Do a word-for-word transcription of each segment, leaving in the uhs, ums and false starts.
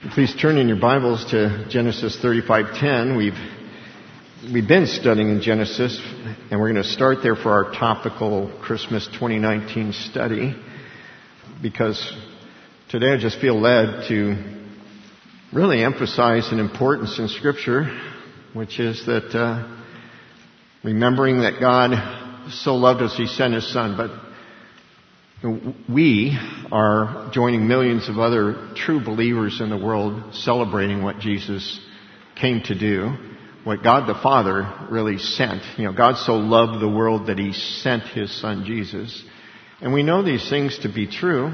Please turn in your Bibles to Genesis thirty-five ten. We've we've been studying in Genesis, and we're going to start there for our topical Christmas twenty nineteen study, because today I just feel led to really emphasize an importance in Scripture, which is that uh, remembering that God so loved us, He sent His Son, but we are joining millions of other true believers in the world celebrating what Jesus came to do, what God the Father really sent. You know, God so loved the world that He sent His Son Jesus. And we know these things to be true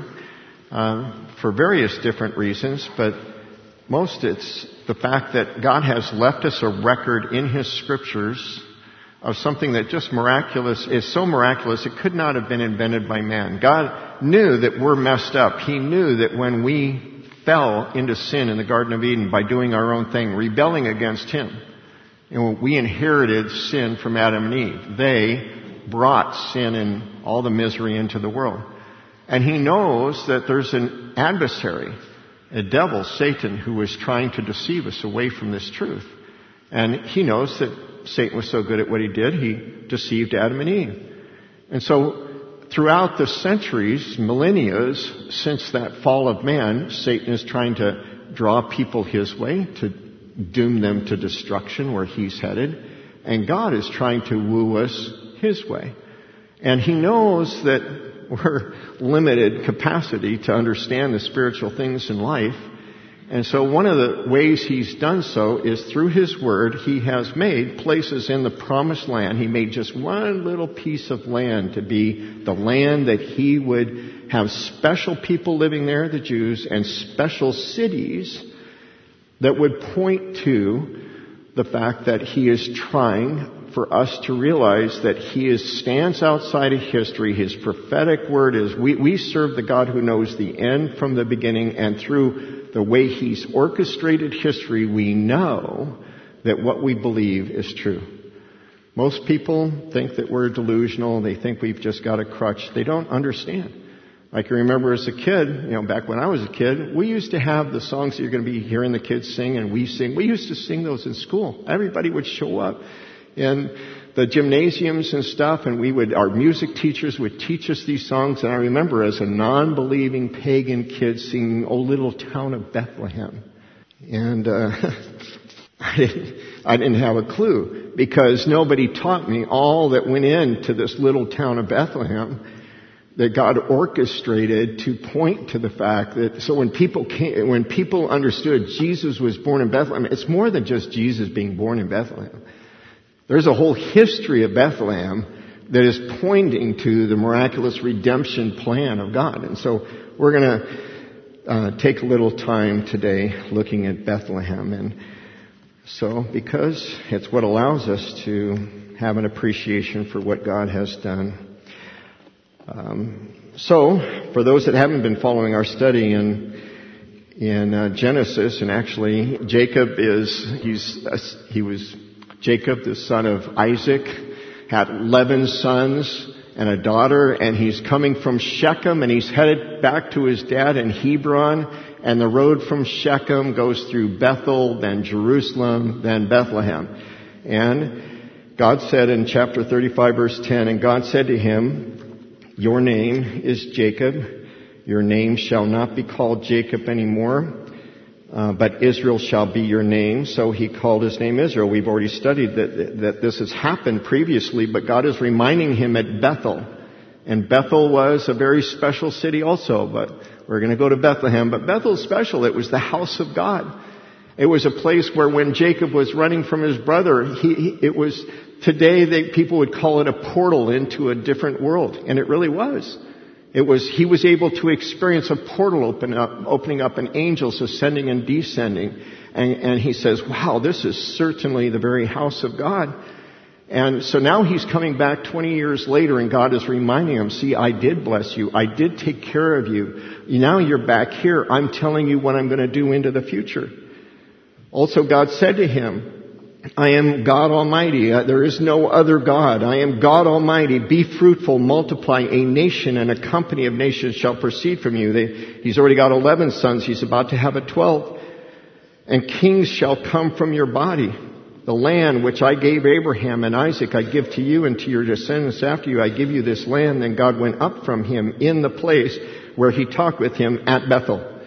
uh, for various different reasons, but most it's the fact that God has left us a record in His Scriptures of something that just miraculous, is so miraculous it could not have been invented by man. God knew that we're messed up. He knew that when we fell into sin in the Garden of Eden by doing our own thing, rebelling against Him, and we inherited sin from Adam and Eve. They brought sin and all the misery into the world. And He knows that there's an adversary, a devil, Satan, who was trying to deceive us away from this truth. And He knows that Satan was so good at what he did, he deceived Adam and Eve. And so throughout the centuries, millennia, since that fall of man, Satan is trying to draw people his way, to doom them to destruction where he's headed. And God is trying to woo us His way. And He knows that we're limited capacity to understand the spiritual things in life. And so one of the ways He's done so is through His Word. He has made places in the Promised Land. He made just one little piece of land to be the land that He would have special people living there, the Jews, and special cities that would point to the fact that He is trying for us to realize that He is, stands outside of history. His prophetic word is, we, we serve the God who knows the end from the beginning, and through the way He's orchestrated history, we know that what we believe is true. Most people think that we're delusional. They think we've just got a crutch. They don't understand. I can remember as a kid, you know, back when I was a kid, we used to have the songs that you're going to be hearing the kids sing, and we sing. We used to sing those in school. Everybody would show up in the gymnasiums and stuff, and we would, our music teachers would teach us these songs. And I remember as a non-believing pagan kid singing "O Little Town of Bethlehem," and uh, I didn't, I didn't have a clue, because nobody taught me all that went into this little town of Bethlehem that God orchestrated to point to the fact that, so when people came, when people understood Jesus was born in Bethlehem, it's more than just Jesus being born in Bethlehem. There's a whole history of Bethlehem that is pointing to the miraculous redemption plan of God. And so we're going to uh, take a little time today looking at Bethlehem. And so because it's what allows us to have an appreciation for what God has done. Um, so for those that haven't been following our study in in uh, Genesis, and actually Jacob is, he's uh, he was... Jacob, the son of Isaac, had eleven sons and a daughter, and he's coming from Shechem, and he's headed back to his dad in Hebron, and the road from Shechem goes through Bethel, then Jerusalem, then Bethlehem. And God said in chapter thirty-five, verse ten, and God said to him, "Your name is Jacob. Your name shall not be called Jacob anymore, Uh, but Israel shall be your name." So He called his name Israel. We've already studied that, that this has happened previously, but God is reminding him at Bethel. And Bethel was a very special city also, but we're going to go to Bethlehem. But Bethel's special. It was the house of God. It was a place where when Jacob was running from his brother, he, he it was, today they, people would call it a portal into a different world. And it really was. It was, he was able to experience a portal open up, opening up, and angels ascending and descending. And, and he says, wow, this is certainly the very house of God. And so now he's coming back twenty years later, and God is reminding him, see, I did bless you. I did take care of you. Now you're back here. I'm telling you what I'm going to do into the future. Also, God said to him, I am God Almighty. There is no other God. I am God Almighty. Be fruitful, multiply. A nation and a company of nations shall proceed from you. They, he's already got eleven sons. He's about to have a twelfth. And kings shall come from your body. The land which I gave Abraham and Isaac I give to you and to your descendants after you. I give you this land. Then God went up from him in the place where he talked with him at Bethel.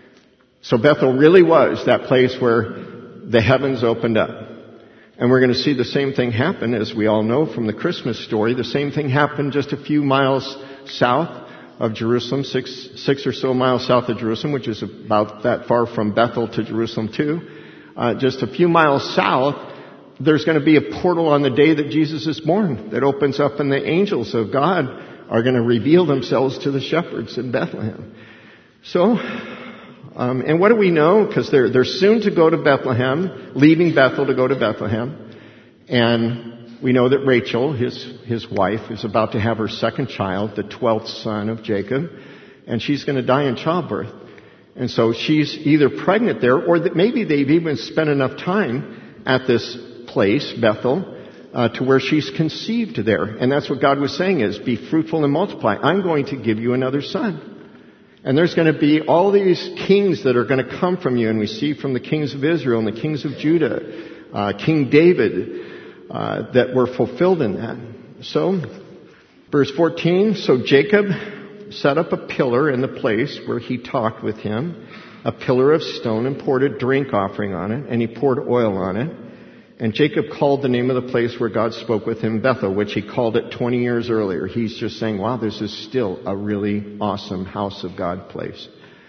So Bethel really was that place where the heavens opened up. And we're going to see the same thing happen, as we all know from the Christmas story. The same thing happened just a few miles south of Jerusalem, six, six or so miles south of Jerusalem, which is about that far from Bethel to Jerusalem too. Uh, just a few miles south, there's going to be a portal on the day that Jesus is born that opens up, and the angels of God are going to reveal themselves to the shepherds in Bethlehem. So, um, and what do we know? Because they're, they're soon to go to Bethlehem, leaving Bethel to go to Bethlehem. And we know that Rachel, his, his wife, is about to have her second child, the twelfth son of Jacob, and she's going to die in childbirth. And so she's either pregnant there, or that maybe they've even spent enough time at this place, Bethel, uh, to where she's conceived there. And that's what God was saying is, be fruitful and multiply. I'm going to give you another son. And there's going to be all these kings that are going to come from you. And we see from the kings of Israel and the kings of Judah, uh, King David, Uh, that were fulfilled in that. So, verse fourteen, so Jacob set up a pillar in the place where he talked with him, a pillar of stone, and poured a drink offering on it, and he poured oil on it. And Jacob called the name of the place where God spoke with him Bethel, which he called it twenty years earlier. He's just saying, wow, this is still a really awesome house of God place.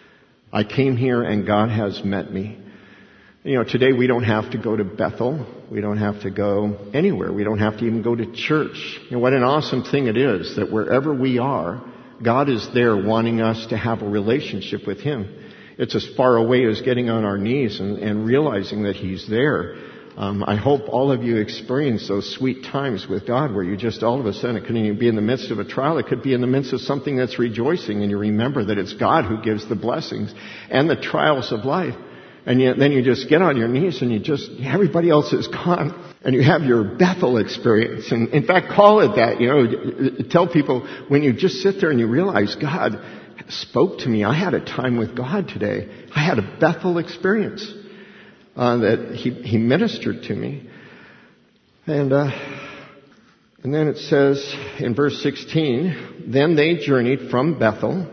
I came here and God has met me. You know, today we don't have to go to Bethel. We don't have to go anywhere. We don't have to even go to church. You know, what an awesome thing it is that wherever we are, God is there wanting us to have a relationship with Him. It's as far away as getting on our knees and, and realizing that He's there. Um, I hope all of you experience those sweet times with God where you just all of a sudden, it could even be in the midst of a trial. It could be in the midst of something that's rejoicing, and you remember that it's God who gives the blessings and the trials of life. And yet, then you just get on your knees and you just, everybody else is gone. And you have your Bethel experience. And in fact, call it that. You know, tell people when you just sit there and you realize God spoke to me. I had a time with God today. I had a Bethel experience uh, that he, he ministered to me. And, uh, and then it says in verse sixteen, then they journeyed from Bethel.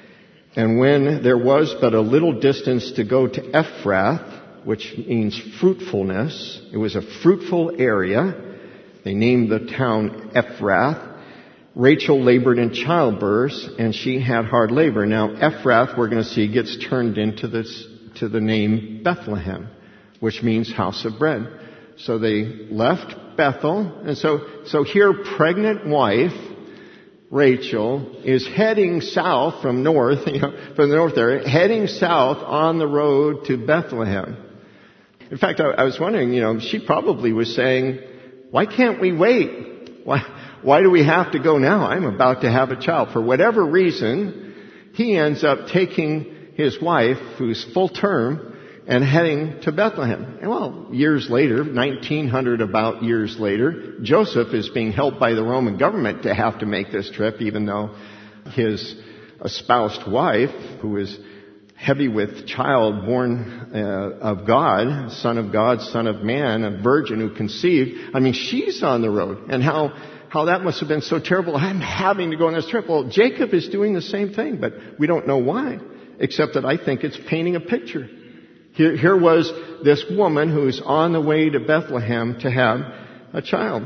And when there was but a little distance to go to Ephrath, which means fruitfulness, it was a fruitful area. They named the town Ephrath. Rachel labored in childbirth, and she had hard labor. Now, Ephrath, we're going to see, gets turned into this, to the name Bethlehem, which means house of bread. So they left Bethel, and so, so here, pregnant wife, Rachel, is heading south from north, you know, from the north there, heading south on the road to Bethlehem. In fact, I, I was wondering, you know, she probably was saying, why can't we wait? Why, why do we have to go now? I'm about to have a child. For whatever reason, he ends up taking his wife, who's full term, and heading to Bethlehem. And well, years later, nineteen hundred about years later, Joseph is being helped by the Roman government to have to make this trip, even though his espoused wife, who is heavy with child born uh, of God, son of God, son of man, a virgin who conceived, I mean, she's on the road. And how, how that must have been so terrible. I'm having to go on this trip. Well, Jacob is doing the same thing, but we don't know why, except that I think it's painting a picture. Here, here was this woman who's on the way to Bethlehem to have a child.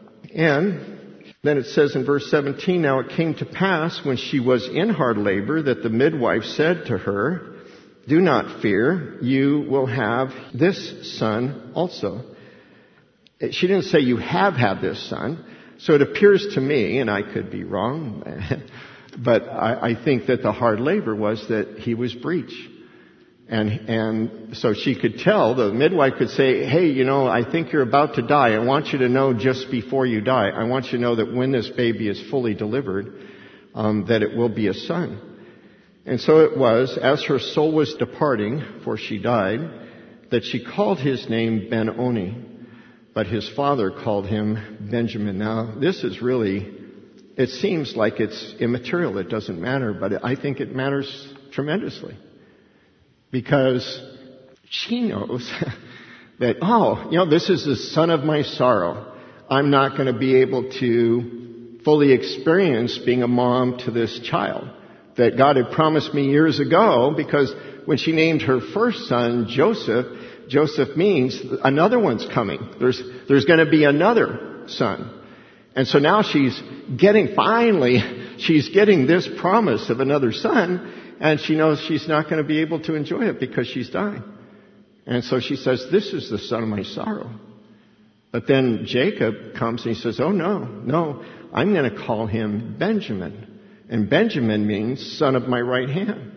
And then it says in verse seventeen, now it came to pass when she was in hard labor that the midwife said to her, do not fear, you will have this son also. She didn't say you have had this son. So it appears to me, and I could be wrong, but I, I think that the hard labor was that he was breech. And, and so she could tell, the midwife could say, hey, you know, I think you're about to die. I want you to know just before you die, I want you to know that when this baby is fully delivered, um, that it will be a son. And so it was, as her soul was departing, for she died, that she called his name Ben-Oni, but his father called him Benjamin. Now, this is really, it seems like it's immaterial. It doesn't matter, but I think it matters tremendously. Because she knows that, oh, you know, this is the son of my sorrow. I'm not going to be able to fully experience being a mom to this child that God had promised me years ago, because when she named her first son Joseph, Joseph means another one's coming. There's, there's going to be another son. And so now she's getting, finally, she's getting this promise of another son, and she knows she's not going to be able to enjoy it because she's dying. And so she says, this is the son of my sorrow. But then Jacob comes and he says, oh no, no, I'm going to call him Benjamin. And Benjamin means son of my right hand.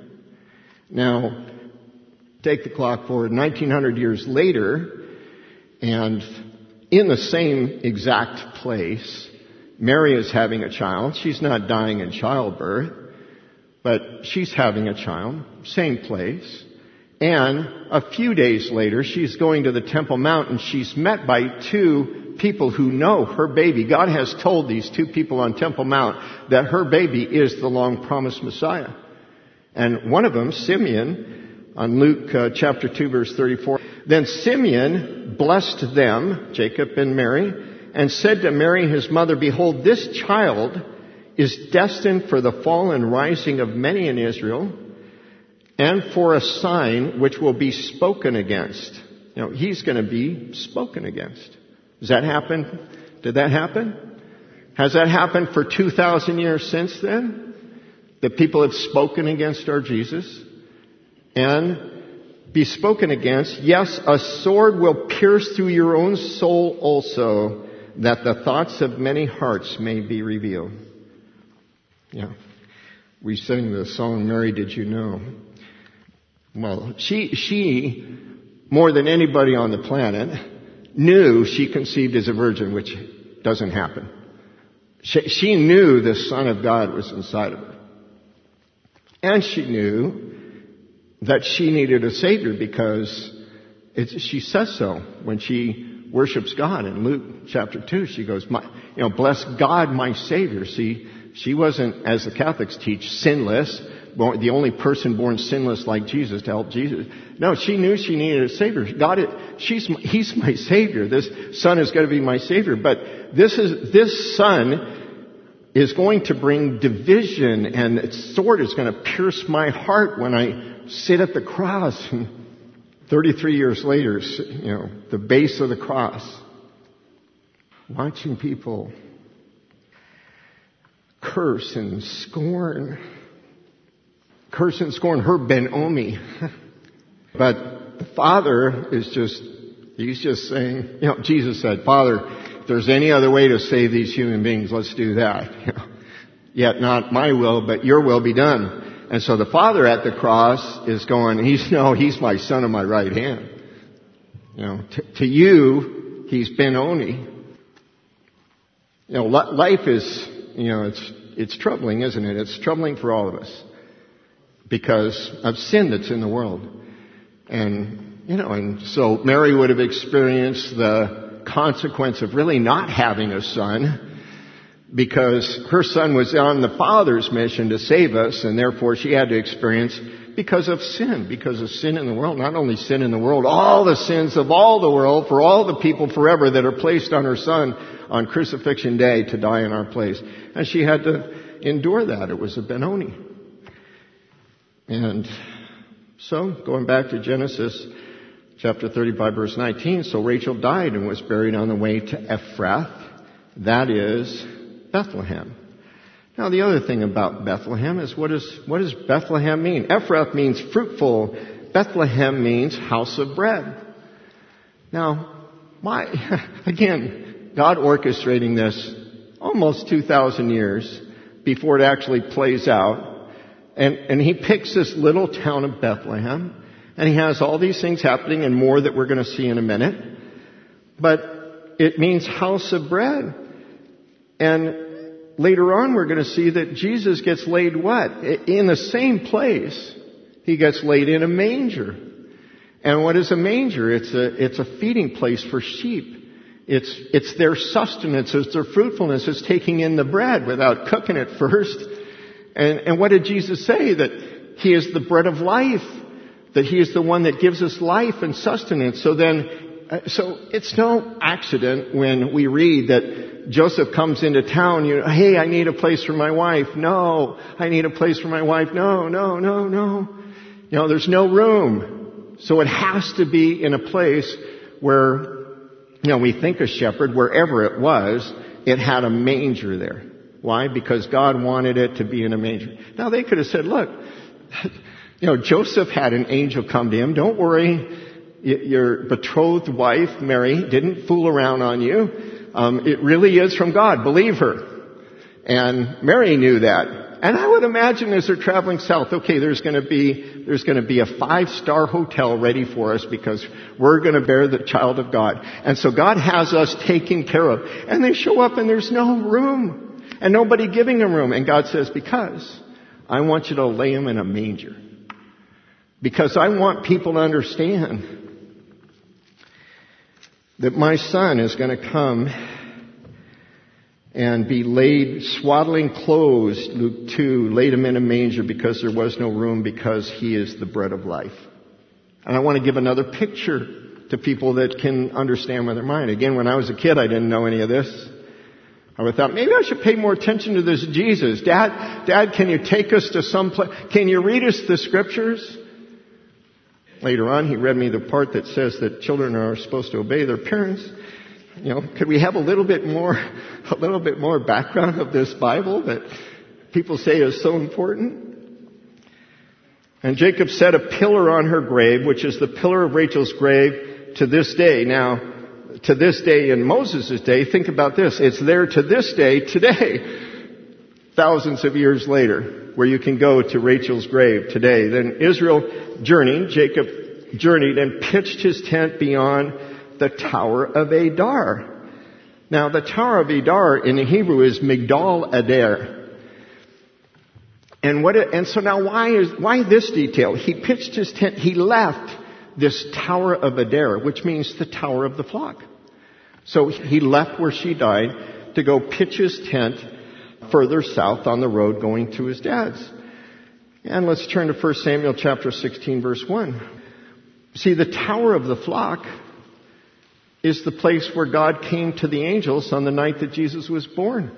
Now, take the clock forward nineteen hundred years later, and in the same exact place, Mary is having a child. She's not dying in childbirth, but she's having a child, same place. And a few days later, she's going to the Temple Mount, and she's met by two people who know her baby. God has told these two people on Temple Mount that her baby is the long-promised Messiah. And one of them, Simeon, on Luke uh, chapter two, verse thirty-four, then Simeon blessed them, Jacob and Mary, and said to Mary his mother, behold, this child is destined for the fall and rising of many in Israel, and for a sign which will be spoken against. You know, he's going to be spoken against. Does that happen? Did that happen? Has that happened for two thousand years since then? That people have spoken against our Jesus? And be spoken against. Yes, a sword will pierce through your own soul also, that the thoughts of many hearts may be revealed. Yeah. We sing the song, Mary, Did You Know? Well, she, she, more than anybody on the planet, knew she conceived as a virgin, which doesn't happen. She, she knew the Son of God was inside of her. And she knew that she needed a Savior because it's, she says so when she worships God. In Luke chapter two, she goes, my, you know, bless God, my Savior. See, she wasn't, as the Catholics teach, sinless, born, the only person born sinless like Jesus to help Jesus. No, she knew she needed a Savior. God, she's, He's my Savior. This Son is going to be my Savior. But this is, this Son is going to bring division, and its sword is going to pierce my heart when I sit at the cross. And thirty-three years later, you know, the base of the cross, watching people curse and scorn, curse and scorn her Ben-Omi. But the Father is just, he's just saying, you know, Jesus said, Father, if there's any other way to save these human beings, let's do that. You know, yet not my will, but your will be done. And so the Father at the cross is going, he's, no, he's my Son of my right hand. You know, t- to you, he's Ben-Oni. You know, li- life is, you know, it's, it's troubling, isn't it? It's troubling for all of us because of sin that's in the world. And, you know, and so Mary would have experienced the consequence of really not having a son, because her son was on the Father's mission to save us, and therefore she had to experience because of sin, because of sin in the world. Not only sin in the world, all the sins of all the world for all the people forever that are placed on her Son on crucifixion day to die in our place. And she had to endure that. It was a Ben-Oni. And so, going back to Genesis chapter thirty-five, verse nineteen, so Rachel died and was buried on the way to Ephrath, that is Bethlehem. Now, the other thing about Bethlehem is what, is, what does Bethlehem mean? Ephrath means fruitful. Bethlehem means house of bread. Now, why? Again, God orchestrating this almost two thousand years before it actually plays out. And, and He picks this little town of Bethlehem, and He has all these things happening and more that we're going to see in a minute. But it means house of bread. And later on, we're going to see that Jesus gets laid what? In the same place. He gets laid in a manger. And what is a manger? It's a, it's a feeding place for sheep. It's, it's their sustenance. It's their fruitfulness. It's taking in the bread without cooking it first. And, and what did Jesus say? That He is the bread of life. that He is the one that gives us life and sustenance. So then, uh, so it's no accident when we read that Joseph comes into town, you know, hey, I need a place for my wife. No, I need a place for my wife. No, no, no, no. You know, there's no room. So it has to be in a place where, you know, we think a shepherd, wherever it was, it had a manger there. Why? Because God wanted it to be in a manger. Now they could have said, look, you know, Joseph had an angel come to him. Don't worry. Your betrothed wife, Mary, didn't fool around on you. Um, it really is from God. Believe her. And Mary knew that. And I would imagine as they're traveling south, okay, there's going to be, there's going to be a five-star hotel ready for us because we're going to bear the child of God. And so God has us taken care of. And they show up and there's no room. And nobody giving them room. And God says, because I want you to lay him in a manger. Because I want people to understand that my son is going to come and be laid, swaddling clothes, Luke two, laid him in a manger because there was no room, because he is the bread of life. And I want to give another picture to people that can understand with their mind. Again, when I was a kid, I didn't know any of this. I would thought, maybe I should pay more attention to this Jesus. Dad, Dad, can you take us to some place? Can you read us the scriptures? Later on, he read me the part that says that children are supposed to obey their parents. You know, could we have a little bit more, a little bit more background of this Bible that people say is so important? And Jacob set a pillar on her grave, which is the pillar of Rachel's grave to this day. Now, to this day in Moses' day, think about this. It's there to this day, today, thousands of years later, where you can go to Rachel's grave today. Then Israel journeyed, Jacob journeyed and pitched his tent beyond the Tower of Adar. Now, the Tower of Adar in the Hebrew is Migdal Eder. And what? It, and so now, why is why this detail? He pitched his tent. He left this Tower of Eder, which means the Tower of the Flock. So he left where she died to go pitch his tent further south on the road going to his dad's. And let's turn to First Samuel chapter sixteen, verse one. See, the Tower of the Flock is the place where God came to the angels on the night that Jesus was born.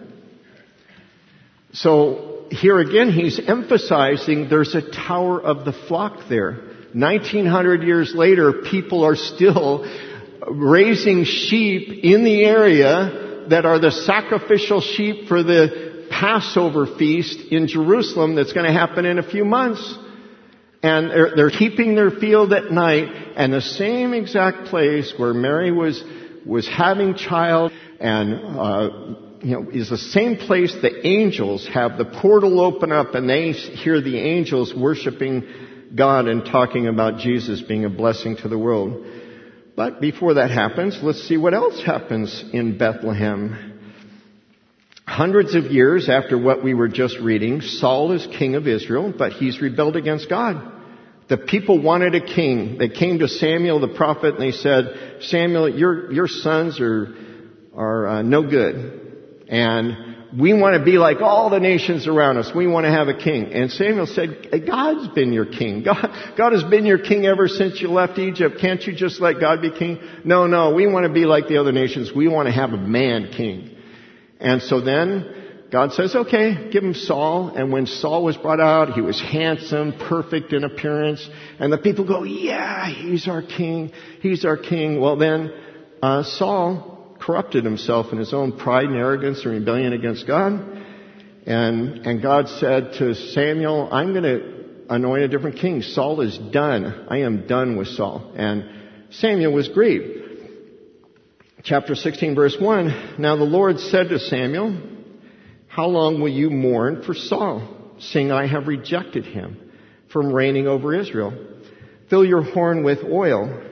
So here again, he's emphasizing there's a Tower of the Flock there. nineteen hundred years later, people are still raising sheep in the area that are the sacrificial sheep for the Passover feast in Jerusalem that's going to happen in a few months. And they're, they're keeping their field at night, and the same exact place where Mary was was having child, and uh, you know, is the same place the angels have the portal open up, and they hear the angels worshiping God and talking about Jesus being a blessing to the world. But before that happens, let's see what else happens in Bethlehem. Hundreds of years after what we were just reading, Saul is king of Israel, but he's rebelled against God. The people wanted a king. They came to Samuel the prophet and they said, Samuel, your your sons are are uh, no good, and we want to be like all the nations around us. We want to have a king. And Samuel said, God's been your king. God, God has been your king ever since you left Egypt. Can't you just let God be king? No, no, we want to be like the other nations. We want to have a man king. And so then God says, okay, give him Saul. And when Saul was brought out, he was handsome, perfect in appearance. And the people go, yeah, he's our king. He's our king. Well, then uh, Saul corrupted himself in his own pride and arrogance and rebellion against God. And, and God said to Samuel, I'm going to anoint a different king. Saul is done. I am done with Saul. And Samuel was grieved. Chapter sixteen, verse one. Now the Lord said to Samuel, how long will you mourn for Saul, seeing I have rejected him from reigning over Israel? Fill your horn with oil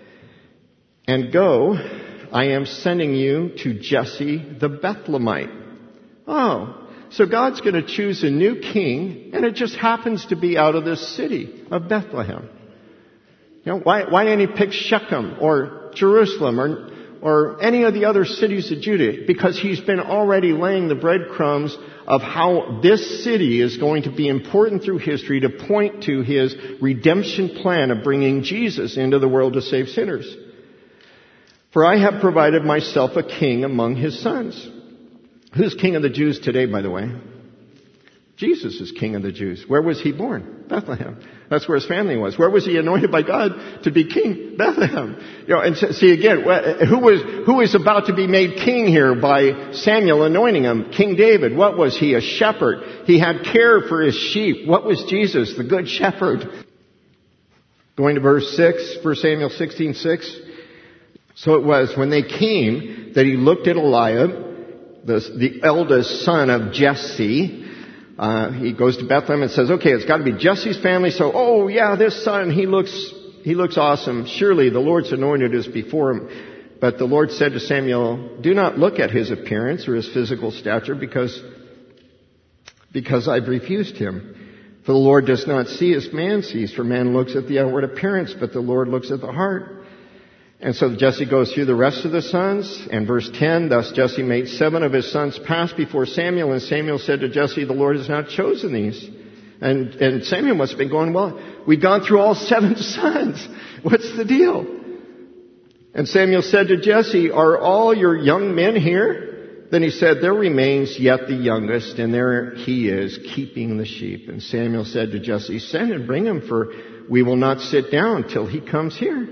and go. I am sending you to Jesse the Bethlehemite. Oh, so God's going to choose a new king, and it just happens to be out of this city of Bethlehem. You know, why, why didn't he pick Shechem or Jerusalem or or any of the other cities of Judah, because he's been already laying the breadcrumbs of how this city is going to be important through history to point to his redemption plan of bringing Jesus into the world to save sinners. For I have provided myself a king among his sons. Who's king of the Jews today, by the way? Jesus is king of the Jews. Where was he born? Bethlehem. That's where his family was. Where was he anointed by God to be king? Bethlehem. You know, and see again, who was, who was about to be made king here by Samuel anointing him? King David. What was he? A shepherd. He had care for his sheep. What was Jesus? The good shepherd. Going to verse six, First Samuel sixteen six. So it was when they came that he looked at Eliab, the, the eldest son of Jesse. Uh, he goes to Bethlehem and says, okay, it's got to be Jesse's family. So, oh yeah, this son, he looks, he looks awesome. Surely the Lord's anointed is before him. But the Lord said to Samuel, do not look at his appearance or his physical stature because, because I've refused him. For the Lord does not see as man sees, for man looks at the outward appearance, but the Lord looks at the heart. And so Jesse goes through the rest of the sons. And verse ten, thus Jesse made seven of his sons pass before Samuel. And Samuel said to Jesse, the Lord has not chosen these. And, and Samuel must have been going, well, we've gone through all seven sons. What's the deal? And Samuel said to Jesse, are all your young men here? Then he said, there remains yet the youngest, and there he is, keeping the sheep. And Samuel said to Jesse, send and bring him, for we will not sit down till he comes here.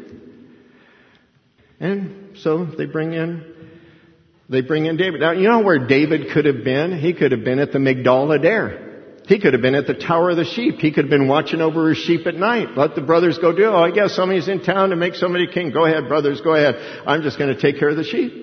And so they bring in, they bring in David. Now, you know where David could have been? He could have been at the Migdal Eder. He could have been at the Tower of the Sheep. He could have been watching over his sheep at night. Let the brothers go do, oh, I guess somebody's in town to make somebody king. Go ahead, brothers, go ahead. I'm just going to take care of the sheep.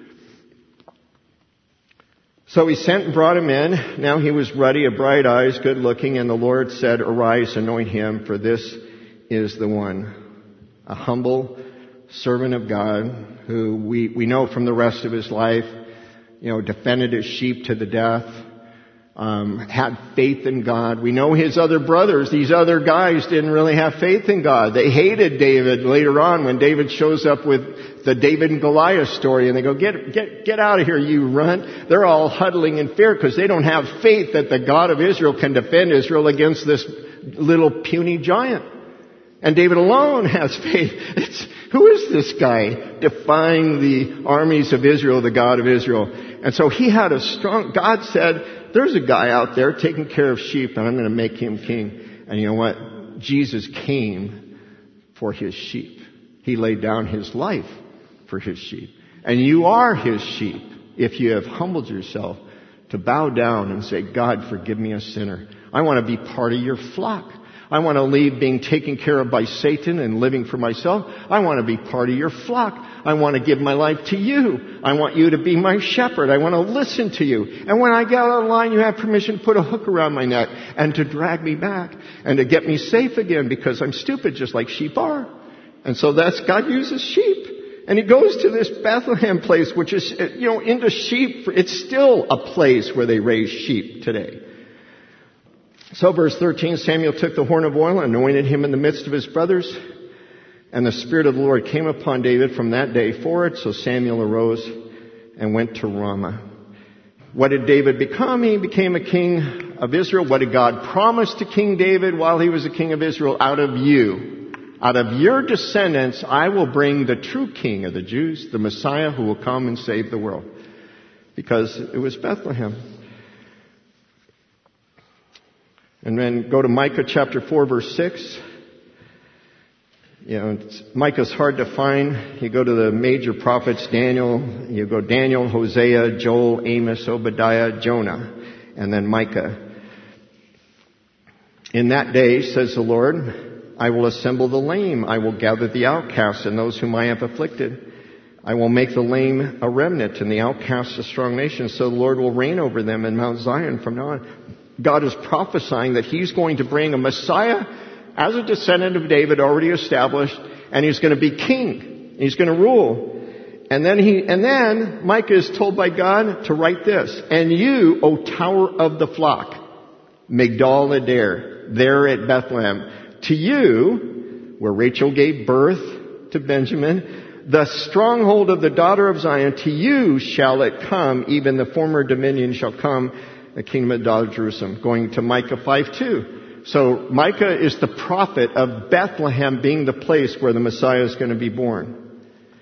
So he sent and brought him in. Now he was ruddy, of bright eyes, good looking, and the Lord said, arise, anoint him, for this is the one. A humble servant of God, who we, we know from the rest of his life, you know, defended his sheep to the death, um, had faith in God. We know his other brothers, these other guys, didn't really have faith in God. They hated David later on when David shows up with the David and Goliath story, and they go, get, get, get out of here, you runt. They're all huddling in fear because they don't have faith that the God of Israel can defend Israel against this little puny giant. And David alone has faith. It's, who is this guy defying the armies of Israel, the God of Israel? And so he had a strong, God said, there's a guy out there taking care of sheep and I'm going to make him king. And you know what? Jesus came for his sheep. He laid down his life for his sheep. And you are his sheep if you have humbled yourself to bow down and say, God, forgive me a sinner. I want to be part of your flock. I want to leave being taken care of by Satan and living for myself. I want to be part of your flock. I want to give my life to you. I want you to be my shepherd. I want to listen to you. And when I get out of line, you have permission to put a hook around my neck and to drag me back and to get me safe again because I'm stupid just like sheep are. And so that's, God uses sheep. And he goes to this Bethlehem place, which is, you know, into sheep. It's still a place where they raise sheep today. So verse thirteen, Samuel took the horn of oil and anointed him in the midst of his brothers. And the Spirit of the Lord came upon David from that day forward. So Samuel arose and went to Ramah. What did David become? He became a king of Israel. What did God promise to King David while he was a king of Israel? Out of you, out of your descendants, I will bring the true king of the Jews, the Messiah who will come and save the world. Because it was Bethlehem. And then go to Micah chapter four, verse six. You know, it's, Micah's hard to find. You go to the major prophets, Daniel. You go Daniel, Hosea, Joel, Amos, Obadiah, Jonah, and then Micah. In that day, says the Lord, I will assemble the lame. I will gather the outcasts and those whom I have afflicted. I will make the lame a remnant and the outcasts a strong nation. So the Lord will reign over them in Mount Zion from now on. God is prophesying that he's going to bring a Messiah as a descendant of David already established, and he's going to be king. He's going to rule. And then he, and then Micah is told by God to write this. And you, O tower of the flock, Migdal Eder, there at Bethlehem, to you, where Rachel gave birth to Benjamin, the stronghold of the daughter of Zion, to you shall it come, even the former dominion shall come, the kingdom of the daughter of Jerusalem. Going to Micah five two. So Micah is the prophet of Bethlehem being the place where the Messiah is going to be born.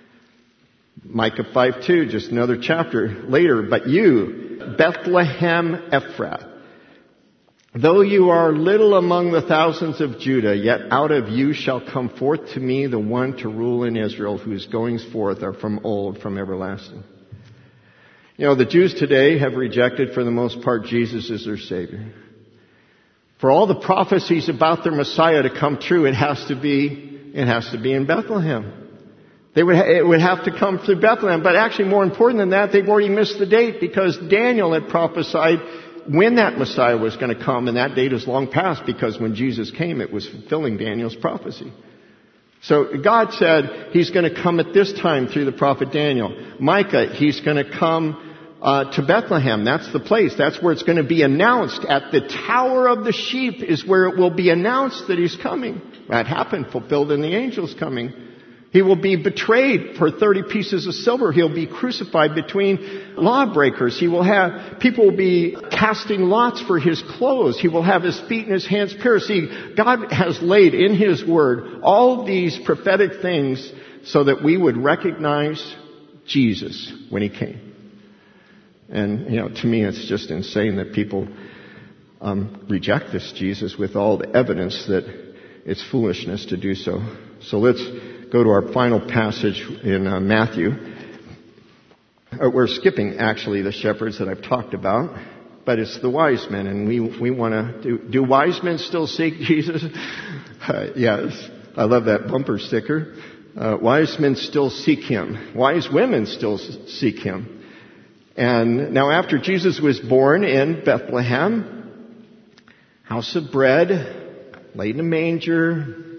Micah five two, just another chapter later. But you, Bethlehem Ephrath, though you are little among the thousands of Judah, yet out of you shall come forth to me the one to rule in Israel, whose goings forth are from old, from everlasting. You know, the Jews today have rejected, for the most part, Jesus as their Savior. For all the prophecies about their Messiah to come true, it has to be, it has to be in Bethlehem. They would, ha- it would have to come through Bethlehem. But actually, more important than that, they've already missed the date, because Daniel had prophesied when that Messiah was going to come, and that date is long past, because when Jesus came, it was fulfilling Daniel's prophecy. So God said He's going to come at this time through the prophet Daniel. Micah, He's going to come uh, to Bethlehem. That's the place. That's where it's going to be announced. At the Tower of the Sheep is where it will be announced that He's coming. That happened, fulfilled in the angel's coming. He will be betrayed for thirty pieces of silver. He'll be crucified between lawbreakers. He will have, people will be casting lots for His clothes. He will have His feet and His hands pierced. See, God has laid in His Word all these prophetic things so that we would recognize Jesus when He came. And, you know, to me it's just insane that people um, reject this Jesus with all the evidence that it's foolishness to do so. So let's go to our final passage in uh, Matthew. Uh, we're skipping, actually, the shepherds that I've talked about, but it's the wise men, and we we want to do. Do wise men still seek Jesus? Uh, yes, I love that bumper sticker. Uh, wise men still seek Him. Wise women still seek Him. And now, after Jesus was born in Bethlehem, house of bread, laid in a manger,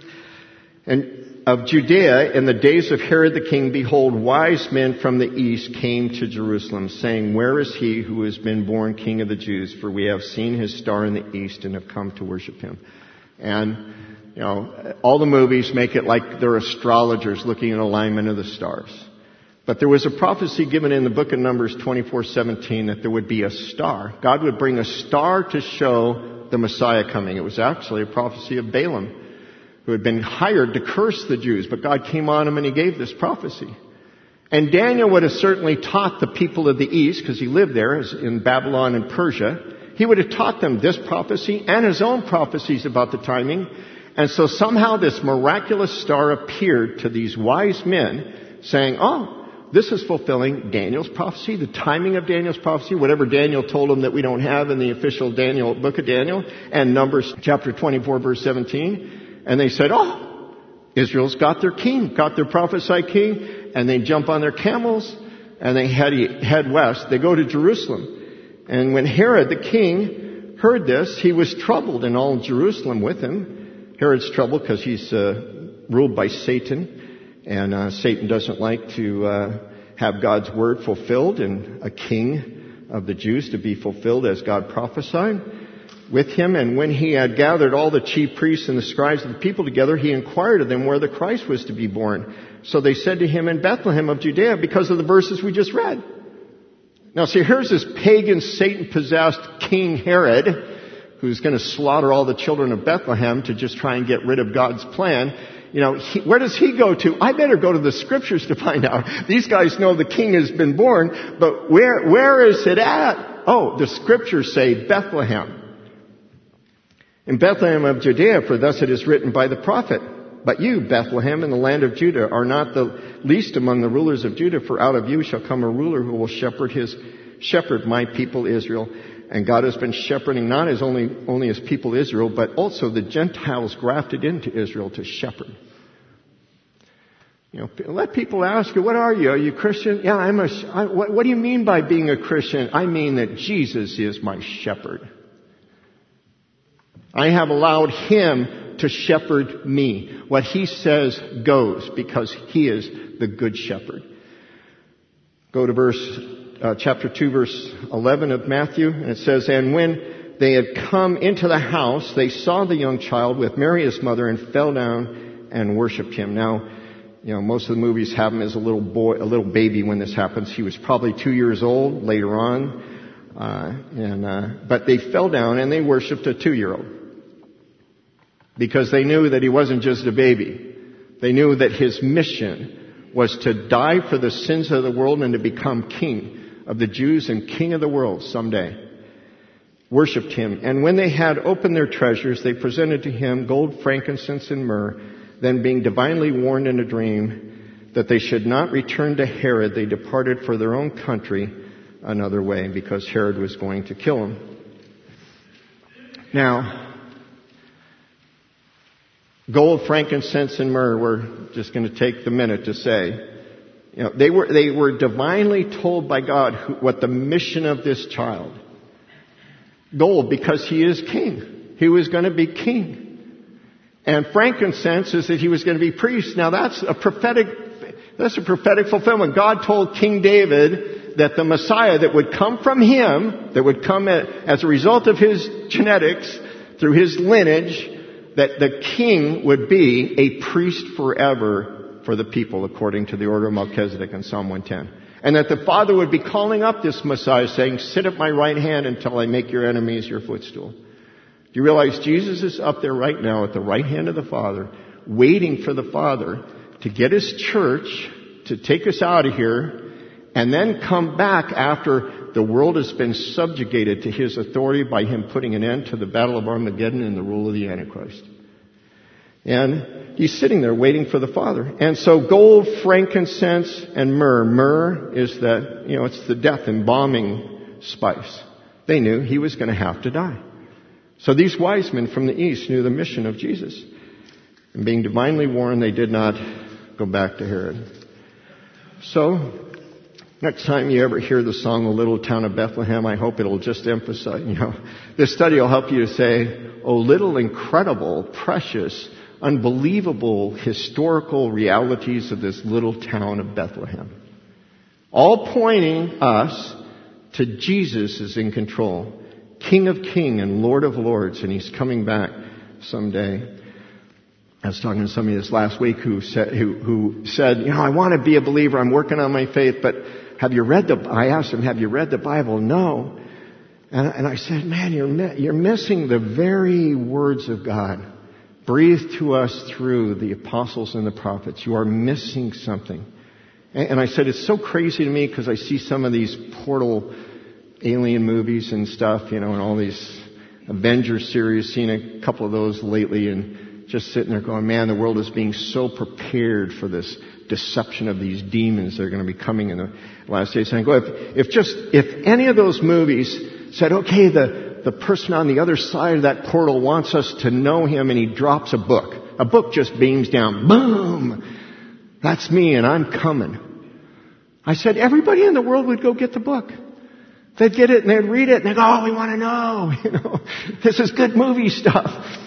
and of Judea, in the days of Herod the king, behold, wise men from the east came to Jerusalem, saying, where is he who has been born King of the Jews? For we have seen his star in the east and have come to worship him. And, you know, all the movies make it like they're astrologers looking at alignment of the stars. But there was a prophecy given in the book of Numbers twenty-four seventeen that there would be a star. God would bring a star to show the Messiah coming. It was actually a prophecy of Balaam, who had been hired to curse the Jews, but God came on him and He gave this prophecy. And Daniel would have certainly taught the people of the east, because he lived there in Babylon and Persia. He would have taught them this prophecy and his own prophecies about the timing. And so somehow this miraculous star appeared to these wise men saying, oh, this is fulfilling Daniel's prophecy, the timing of Daniel's prophecy, whatever Daniel told them that we don't have in the official Daniel book of Daniel, and Numbers chapter twenty-four verse seventeen. And they said, oh, Israel's got their king, got their prophesied king. And they jump on their camels and they head, head west. They go to Jerusalem. And when Herod the king heard this, he was troubled, and all Jerusalem with him. Herod's troubled because he's uh, ruled by Satan. And uh, Satan doesn't like to uh, have God's word fulfilled, and a king of the Jews to be fulfilled as God prophesied with him. And when he had gathered all the chief priests and the scribes of the people together, he inquired of them where the Christ was to be born. So they said to him, in Bethlehem of Judea, because of the verses we just read. Now see, here's this pagan, Satan-possessed King Herod, who's going to slaughter all the children of Bethlehem to just try and get rid of God's plan. You know, he, where does he go to? I better go to the scriptures to find out. These guys know the king has been born, but where where is it at? Oh, the scriptures say Bethlehem. In Bethlehem of Judea, for thus it is written by the prophet, but you, Bethlehem, in the land of Judah, are not the least among the rulers of Judah, for out of you shall come a ruler who will shepherd his shepherd my people Israel. And God has been shepherding not as only, only his people Israel, but also the Gentiles grafted into Israel to shepherd. You know, let people ask you, what are you? Are you Christian? Yeah, I'm a, I, what, what do you mean by being a Christian? I mean that Jesus is my shepherd. I have allowed Him to shepherd me. What He says goes, because He is the good shepherd. Go to verse, uh, chapter two, verse eleven of Matthew, and it says, and when they had come into the house, they saw the young child with Mary his mother, and fell down and worshipped Him. Now, You know, most of the movies have him as a little boy, a little baby when this happens. He was probably two years old later on. Uh, and, uh, but they fell down and they worshiped a two-year-old. Because they knew that he wasn't just a baby. They knew that his mission was to die for the sins of the world and to become king of the Jews and king of the world someday. Worshipped him. And when they had opened their treasures, they presented to him gold, frankincense, and myrrh. Then being divinely warned in a dream that they should not return to Herod, they departed for their own country another way, because Herod was going to kill him. Now, gold, frankincense, and myrrh, we're just going to take the minute to say, you know, they were, they were divinely told by God who, what the mission of this child. Gold, because he is king. He was going to be king. And frankincense is that he was going to be priest. Now that's a prophetic, that's a prophetic fulfillment. God told King David that the Messiah that would come from him, that would come as a result of his genetics, through his lineage, that the king would be a priest forever for the people, according to the order of Melchizedek in Psalm one ten. And that the Father would be calling up this Messiah, saying, sit at my right hand until I make your enemies your footstool. Do you realize Jesus is up there right now at the right hand of the Father, waiting for the Father to get his church to take us out of here, and then come back after the world has been subjugated to his authority by him putting an end to the battle of Armageddon and the rule of the Antichrist. And he's sitting there waiting for the Father. And so gold, frankincense, and myrrh. Myrrh is that, you know, it's the death embalming spice. They knew he was going to have to die. So these wise men from the east knew the mission of Jesus. And being divinely warned, they did not go back to Herod. So, next time you ever hear the song, The Little Town of Bethlehem, I hope it'll just emphasize, you know, this study will help you to say, oh, little incredible, precious, unbelievable historical realities of this little town of Bethlehem. All pointing us to Jesus is in control. King of Kings and Lord of Lords, and he's coming back someday. I was talking to somebody this last week who said, who, who said, you know, I want to be a believer. I'm working on my faith, but have you read the, I asked him, have you read the Bible? No. And, and I said, man, you're, you're missing the very words of God breathed to us through the apostles and the prophets. You are missing something. And, and I said, it's so crazy to me because I see some of these portal alien movies and stuff, you know, and all these Avengers series, seen a couple of those lately, and just sitting there going, man, the world is being so prepared for this deception of these demons that are going to be coming in the last days. And I go, if, if just, if any of those movies said, okay, the, the person on the other side of that portal wants us to know him, and he drops a book. A book just beams down. Boom! That's me, and I'm coming. I said, everybody in the world would go get the book. They'd get it and they'd read it and they'd go, oh, we want to know, you know, this is good movie stuff.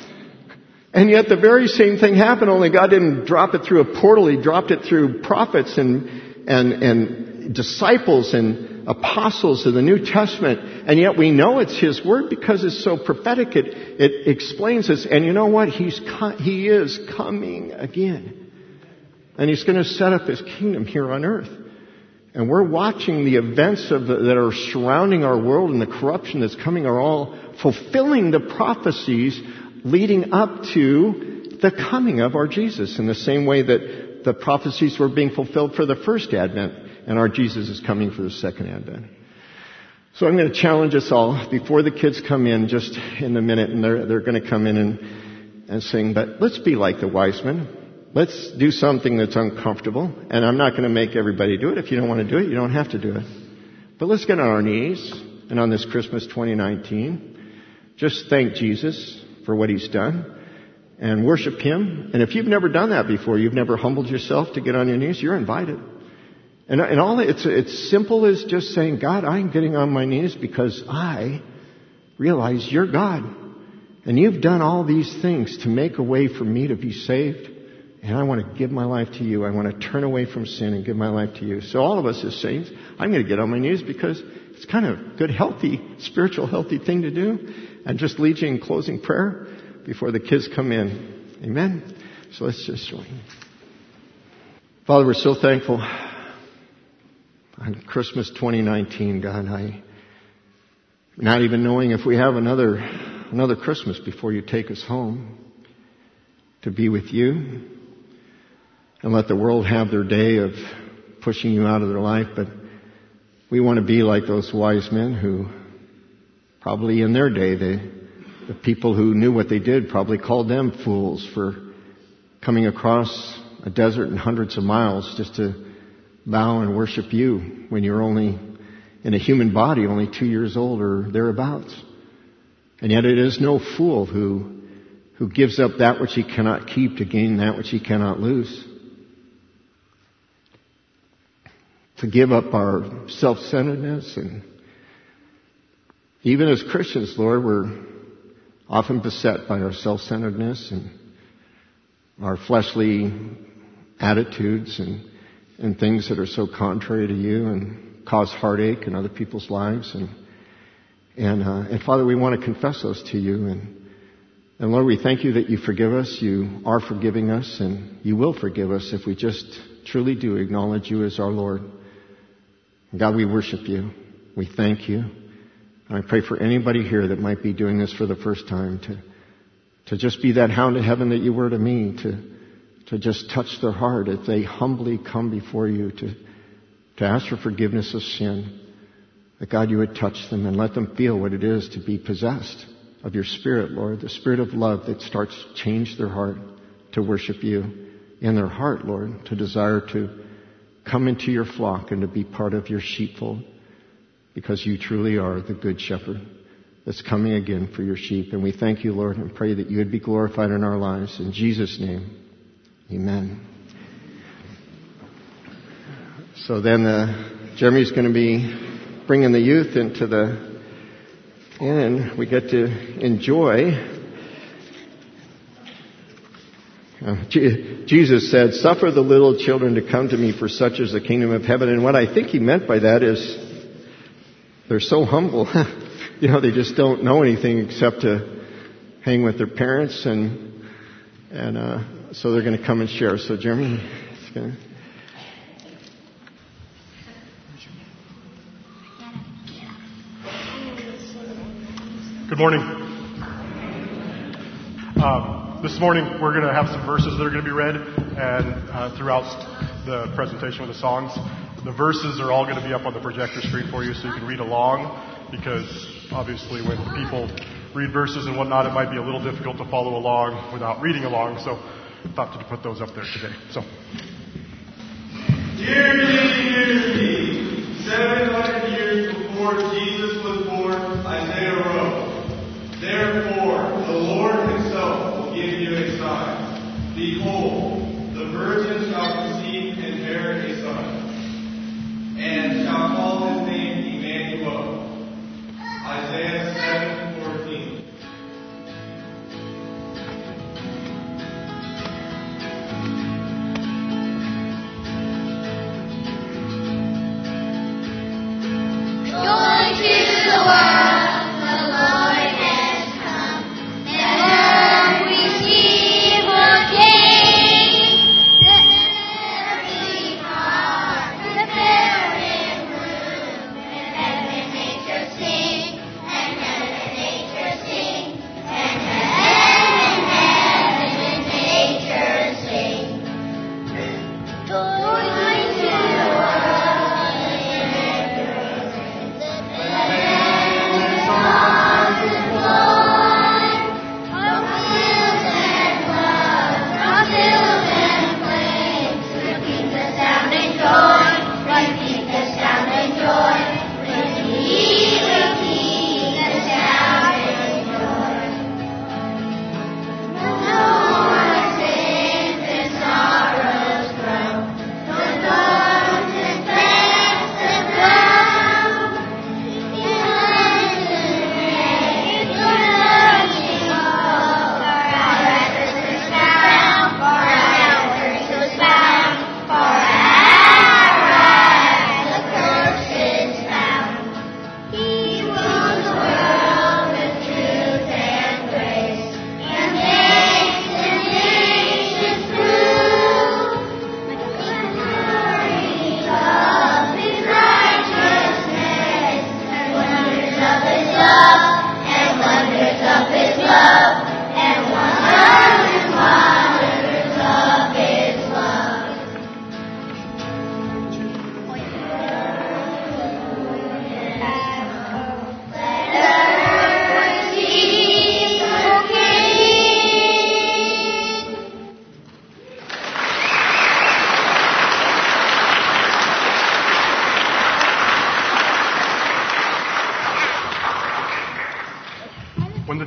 And yet the very same thing happened, only God didn't drop it through a portal. He dropped it through prophets and, and, and disciples and apostles of the New Testament. And yet we know it's His Word because it's so prophetic. It, it explains this. And you know what? He's, He is coming again. And He's going to set up His kingdom here on earth. And we're watching the events of the, that are surrounding our world, and the corruption that's coming are all fulfilling the prophecies leading up to the coming of our Jesus, in the same way that the prophecies were being fulfilled for the first advent, and our Jesus is coming for the second advent. So I'm going to challenge us all before the kids come in just in a minute, and they're, they're going to come in and, and sing, but let's be like the wise men. Let's do something that's uncomfortable, and I'm not going to make everybody do it. If you don't want to do it, you don't have to do it. But let's get on our knees, and on this Christmas twenty nineteen, just thank Jesus for what He's done, and worship Him. And if you've never done that before, you've never humbled yourself to get on your knees, you're invited. And, and all it's it's simple as just saying, God, I'm getting on my knees because I realize You're God, and You've done all these things to make a way for me to be saved. And I want to give my life to You. I want to turn away from sin and give my life to You. So all of us as saints, I'm going to get on my knees because it's kind of a good, healthy, spiritual, healthy thing to do. And just lead you in closing prayer before the kids come in. Amen? So let's just join. Father, we're so thankful on Christmas twenty nineteen, God. I, not even knowing if we have another another Christmas before you take us home to be with you and let the world have their day of pushing you out of their life. But we want to be like those wise men who probably in their day, they, the people who knew what they did probably called them fools for coming across a desert and hundreds of miles just to bow and worship you when you're only in a human body, only two years old or thereabouts. And yet it is no fool who who gives up that which he cannot keep to gain that which he cannot lose. To give up our self-centeredness. And even as Christians, Lord, we're often beset by our self-centeredness and our fleshly attitudes and, and things that are so contrary to you and cause heartache in other people's lives. And and, uh, and Father, we want to confess those to you. And, and Lord, we thank you that you forgive us. You are forgiving us, and you will forgive us if we just truly do acknowledge you as our Lord. And God, we worship you. We thank you. And I pray for anybody here that might be doing this for the first time to to just be that hound of heaven that you were to me, to to just touch their heart as they humbly come before you to to ask for forgiveness of sin. That God, you would touch them and let them feel what it is to be possessed of your Spirit, Lord, the Spirit of love that starts to change their heart to worship you in their heart, Lord, to desire to come into your flock and to be part of your sheepfold, because you truly are the good shepherd that's coming again for your sheep. And we thank you, Lord, and pray that you would be glorified in our lives. In Jesus' name, amen. So then uh, Jeremy's going to be bringing the youth into the inn, and we get to enjoy. Uh, G- Jesus said, "Suffer the little children to come to me, for such is the kingdom of heaven." And what I think he meant by that is they're so humble. You know, they just don't know anything except to hang with their parents, and and uh, so they're going to come and share. So Jeremy, it's going to... Good morning. Um, this morning we're going to have some verses that are going to be read, and uh, throughout the presentation with the songs, the verses are all going to be up on the projector screen for you, so you can read along. Because obviously, when people read verses and whatnot, it might be a little difficult to follow along without reading along. So, I thought to put those up there today. So, Dear me, dear me, seven hundred years before Jesus was born, Isaiah wrote, "Therefore, the Lord himself will give you a sign. Behold, the virgin shall conceive and bear a son, and shall call his name Emmanuel." Isaiah seven fourteen.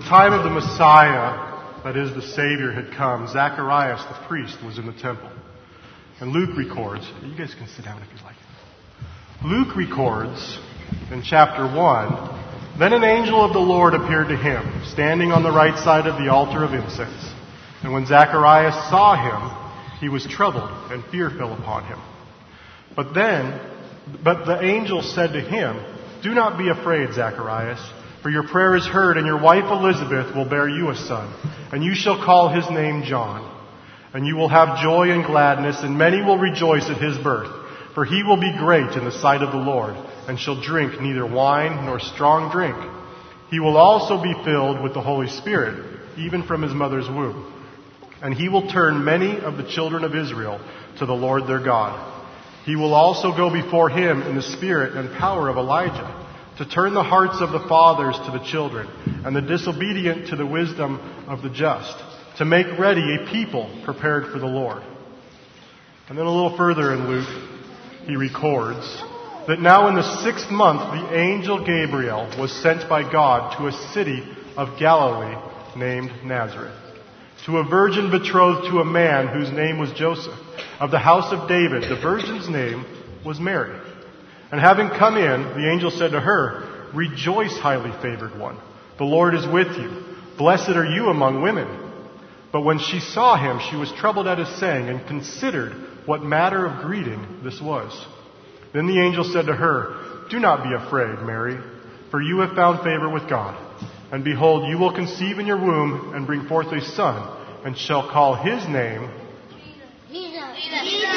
time of the Messiah, that is the Savior, had come, Zacharias the priest was in the temple. And Luke records, you guys can sit down if you like. Luke records in chapter one, then an angel of the Lord appeared to him, standing on the right side of the altar of incense. And when Zacharias saw him, he was troubled, and fear fell upon him. But then, but the angel said to him, do not be afraid, Zacharias, for your prayer is heard, and your wife Elizabeth will bear you a son, and you shall call his name John. And you will have joy and gladness, and many will rejoice at his birth, for he will be great in the sight of the Lord, and shall drink neither wine nor strong drink. He will also be filled with the Holy Spirit, even from his mother's womb. And he will turn many of the children of Israel to the Lord their God. He will also go before him in the spirit and power of Elijah, to turn the hearts of the fathers to the children, and the disobedient to the wisdom of the just, to make ready a people prepared for the Lord. And then a little further in Luke, he records that now in the sixth month, the angel Gabriel was sent by God to a city of Galilee named Nazareth, to a virgin betrothed to a man whose name was Joseph, of the house of David. The virgin's name was Mary. And having come in, the angel said to her, rejoice, highly favored one. The Lord is with you. Blessed are you among women. But when she saw him, she was troubled at his saying, and considered what matter of greeting this was. Then the angel said to her, do not be afraid, Mary, for you have found favor with God. And behold, you will conceive in your womb and bring forth a son, and shall call his name Jesus. Jesus.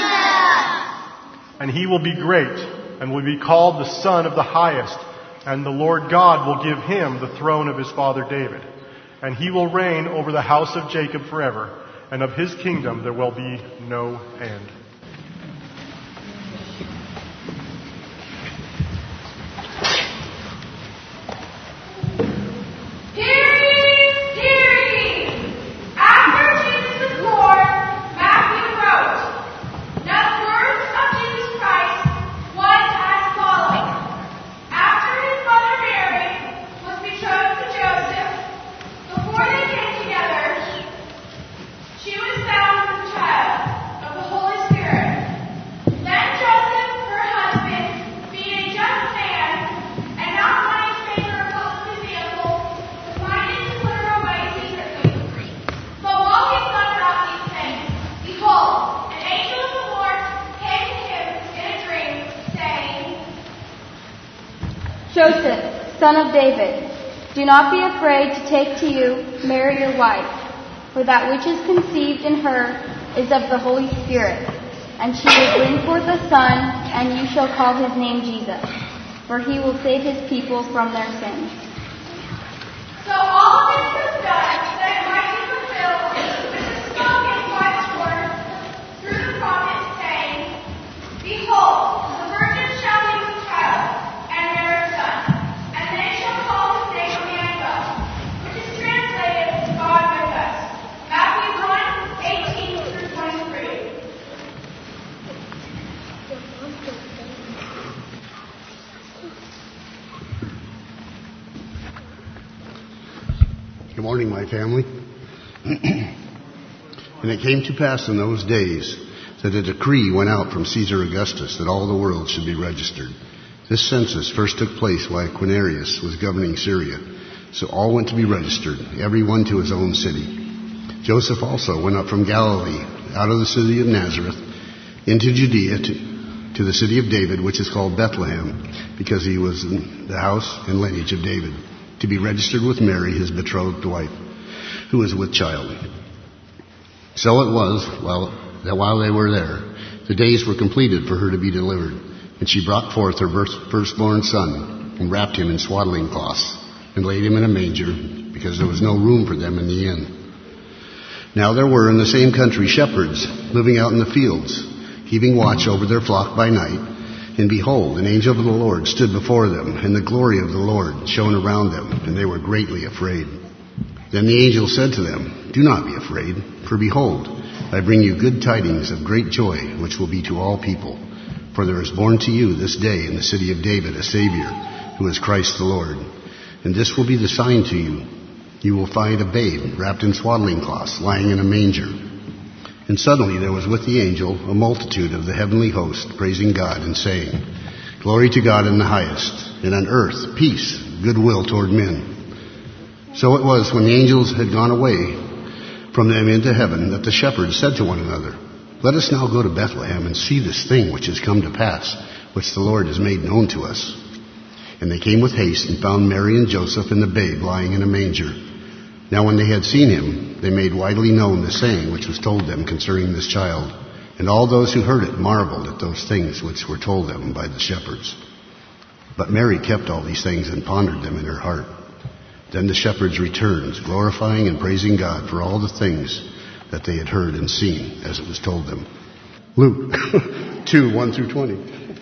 And he will be great, and will be called the Son of the Highest. And the Lord God will give him the throne of his father David. And he will reign over the house of Jacob forever, and of his kingdom there will be no end. Joseph, son of David, do not be afraid to take to you Mary your wife, for that which is conceived in her is of the Holy Spirit. And she will bring forth a son, and you shall call his name Jesus, for he will save his people from their sins. So all of this was done that it might be fulfilled, which is spoken by the Lord through the prophet, saying, behold, the virgin shall be with child, and bear a son, and they shall call his name Emmanuel, which is translated God with us. Matthew one, eighteen through twenty-three. Good morning, my family. And it came to pass in those days that a decree went out from Caesar Augustus that all the world should be registered. This census first took place while Quirinius was governing Syria. So all went to be registered, every one to his own city. Joseph also went up from Galilee, out of the city of Nazareth, into Judea to, to the city of David, which is called Bethlehem, because he was in the house and lineage of David, to be registered with Mary, his betrothed wife, who was with child. So it was, while, that while they were there, the days were completed for her to be delivered. And she brought forth her firstborn son, and wrapped him in swaddling cloths, and laid him in a manger, because there was no room for them in the inn. Now there were in the same country shepherds, living out in the fields, keeping watch over their flock by night. And behold, an angel of the Lord stood before them, and the glory of the Lord shone around them, and they were greatly afraid. Then the angel said to them, do not be afraid, for behold, I bring you good tidings of great joy, which will be to all people. For there is born to you this day in the city of David a Savior, who is Christ the Lord. And this will be the sign to you. you will find a babe wrapped in swaddling cloths, lying in a manger." And suddenly there was with the angel a multitude of the heavenly host, praising God and saying, "Glory to God in the highest, and on earth peace, goodwill toward men." So it was, when the angels had gone away from them into heaven, that the shepherds said to one another, "Let us now go to Bethlehem and see this thing which has come to pass, which the Lord has made known to us." And they came with haste and found Mary and Joseph and the babe lying in a manger. Now when they had seen him, they made widely known the saying which was told them concerning this child. And all those who heard it marveled at those things which were told them by the shepherds. But Mary kept all these things and pondered them in her heart. Then the shepherds returned, glorifying and praising God for all the things that they had heard and seen, as it was told them. Luke two, one through twenty.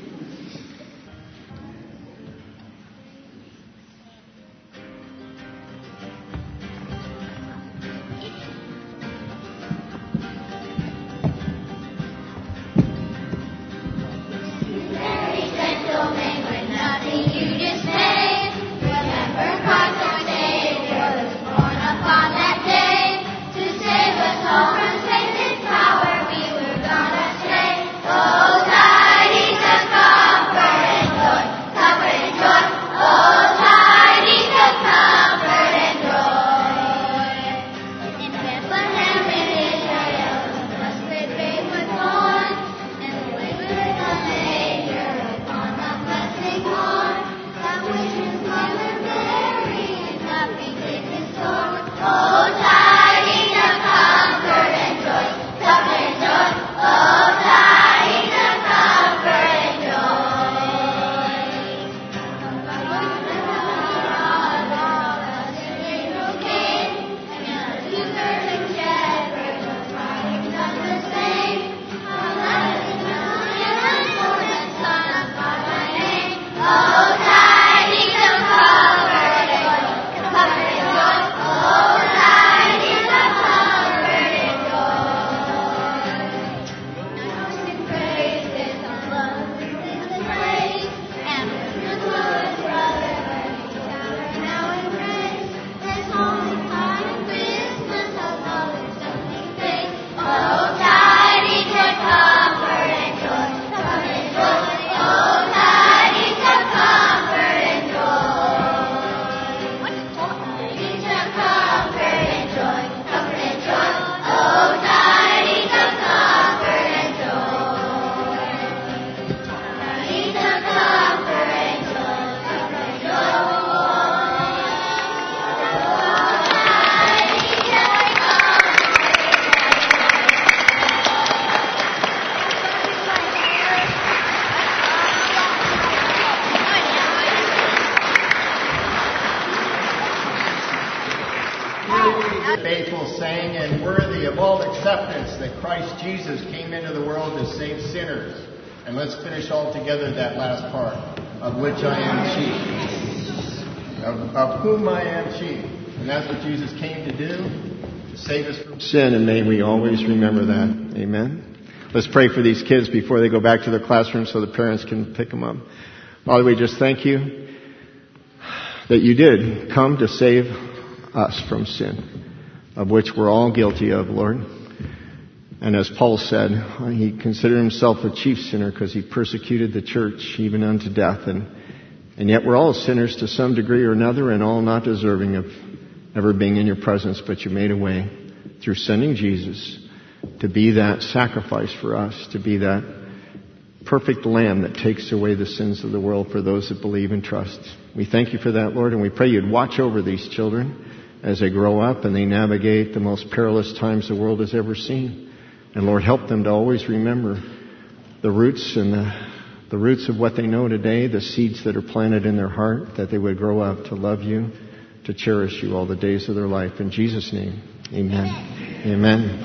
Faithful saying and worthy of all acceptance that Christ Jesus came into the world to save sinners. And let's finish all together that last part, of which I am chief. Of, of whom I am chief. And that's what Jesus came to do, to save us from sin. And may we always remember that. Amen. Let's pray for these kids before they go back to their classroom so the parents can pick them up. Father, we just thank you that you did come to save us from sin, of which we're all guilty of, Lord. And as Paul said, he considered himself a chief sinner because he persecuted the church even unto death. And, and yet we're all sinners to some degree or another, and all not deserving of ever being in your presence. But you made a way through sending Jesus to be that sacrifice for us, to be that perfect lamb that takes away the sins of the world for those that believe and trust. We thank you for that, Lord, and we pray you'd watch over these children as they grow up and they navigate the most perilous times the world has ever seen. And Lord, help them to always remember the roots and the, the roots of what they know today, the seeds that are planted in their heart, that they would grow up to love you, to cherish you all the days of their life. In Jesus' name, amen. Amen.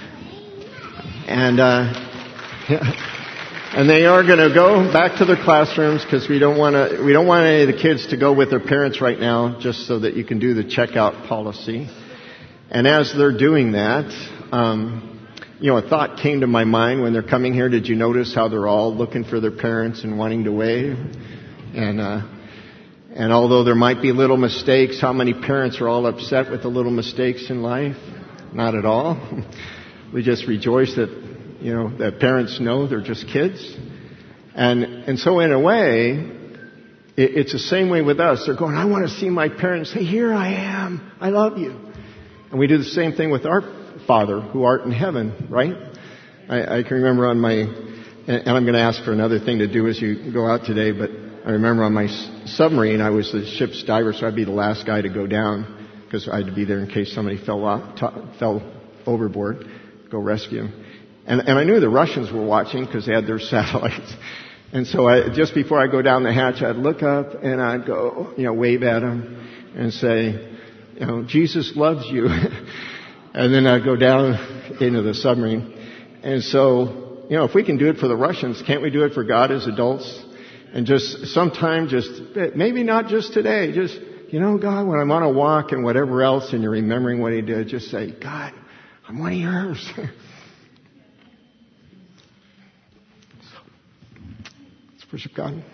And, uh, yeah. And they are going to go back to their classrooms because we don't want to. We don't want any of the kids to go with their parents right now, just so that you can do the checkout policy. And as they're doing that, um, you know, a thought came to my mind when they're coming here. Did you notice how they're all looking for their parents and wanting to wave? And uh, And although there might be little mistakes, how many parents are all upset with the little mistakes in life? Not at all. We just rejoice that, you know, that parents know they're just kids. And, and so in a way, it, it's the same way with us. They're going, I want to see my parents say, here I am. I love you. And we do the same thing with our Father who art in heaven, right? I, I can remember on my, and I'm going to ask for another thing to do as you go out today, but I remember on my submarine, I was the ship's diver, so I'd be the last guy to go down because I had to be there in case somebody fell off, t- fell overboard, go rescue him. And, and I knew the Russians were watching because they had their satellites. And so I, just before I go down the hatch, I'd look up and I'd go, you know, wave at them and say, you know, Jesus loves you. And then I'd go down into the submarine. And so, you know, if we can do it for the Russians, can't we do it for God as adults? And just sometime, just, maybe not just today, just, you know, God, when I'm on a walk and whatever else and you're remembering what He did, just say, God, I'm one of yours. Let's worship God.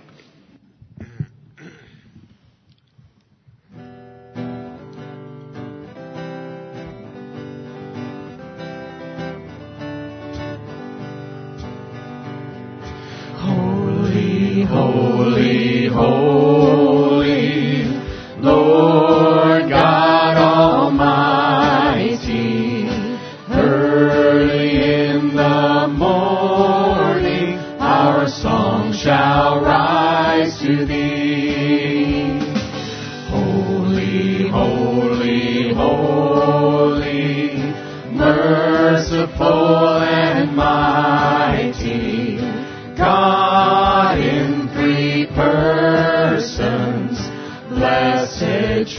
Holy, holy, Lord God Almighty, early in the morning our song shall rise to Thee. Holy, holy, holy, merciful and mighty, God in three persons, blessed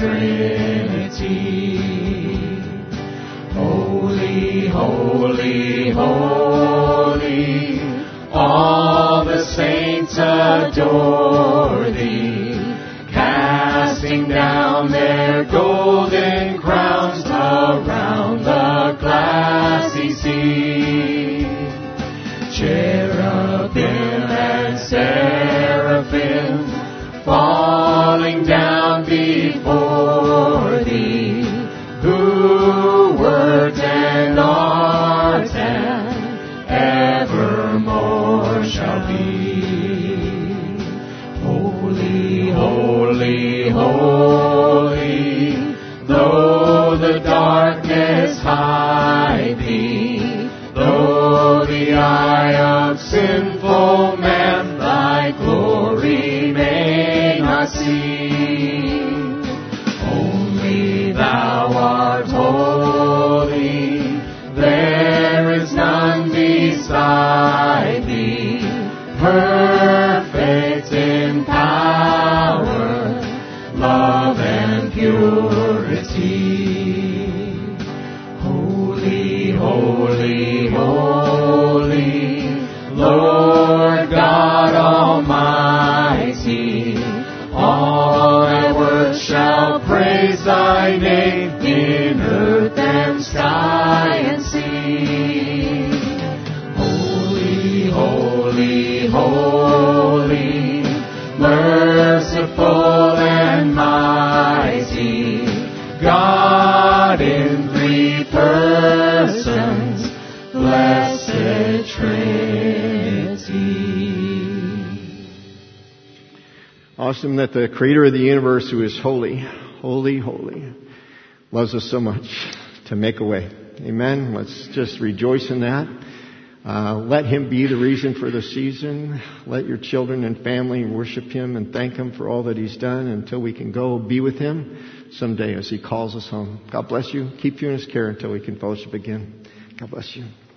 Trinity. Holy, holy, holy, all the saints adore Thee, casting down their golden crowns around the glassy sea. Cherubim and seraphim falling down before Thee, who wert and art and evermore shall be. Holy, holy, holy, though the darkness hide Thee, though the eye of sinful man Thy glory may not see, only Thou art holy, there is none beside Thee, perfect in power, love and purity. Holy, holy, holy, Lord God Almighty, all Thy works shall praise Thy name in earth and sky and sea. Holy, holy, holy, merciful and mighty, God in three persons, blessed Trinity. Awesome that the Creator of the universe, who is holy, holy, holy, loves us so much to make a way. Amen. Let's just rejoice in that. Uh, let Him be the reason for the season. Let your children and family worship Him and thank Him for all that He's done until we can go be with Him someday as He calls us home. God bless you. Keep you in His care until we can fellowship again. God bless you.